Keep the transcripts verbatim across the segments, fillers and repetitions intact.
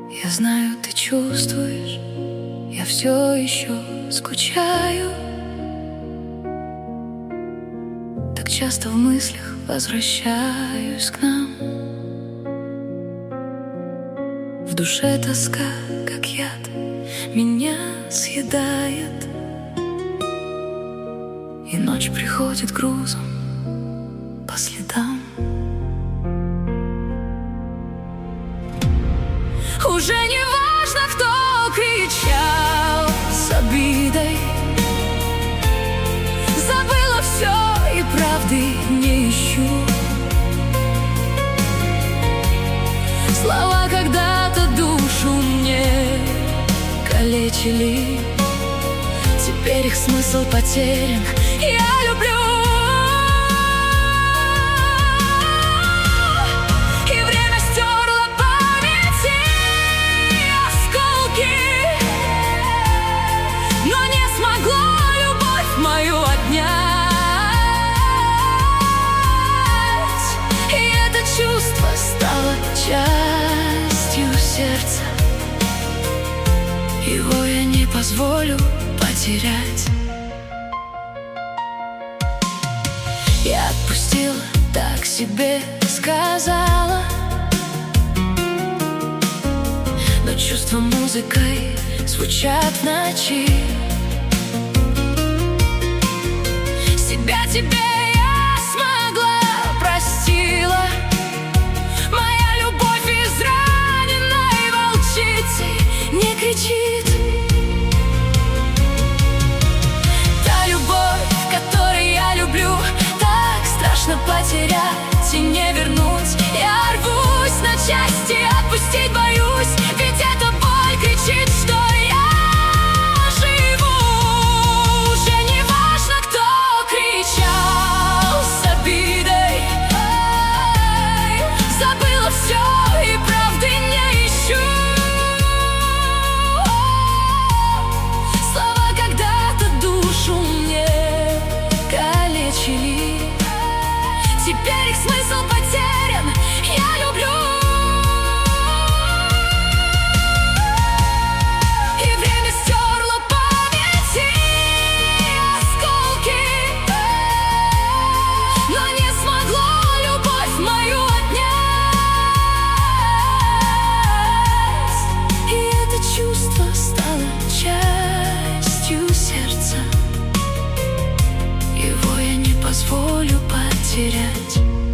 Я знаю, ты чувствуешь, я все еще скучаю. Так часто в мыслях возвращаюсь к нам. В душе тоска, как яд, меня съедает. И ночь приходит грузом по следам. Уже не важно, кто кричал с обидой. Забыла все и правды не ищу. Слова когда-то душу мне калечили. Теперь их смысл потерян. Я люблю. Стало частью сердца. Его я не позволю потерять. Я отпустила, так себе сказала. Но чувства музыкой звучат в ночи. Себя тебе я смогла, простила. Не кричит. Та любовь, которой я люблю, так страшно потерять и не вернуть. Я рвусь на части, отпустить боюсь, ведь эта боль кричит, что я живу. Уже не важно, кто кричал с обидой. Забыла все и правды не ищу. Теперь их смысл потерян. Я люблю. И время стерло памяти осколки, но не смогло любовь мою отнять. И это чувство стало частью сердца. Его я не позволю потерять.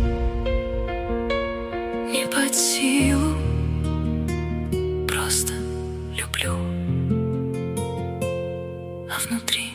Не под силу, просто люблю, а внутри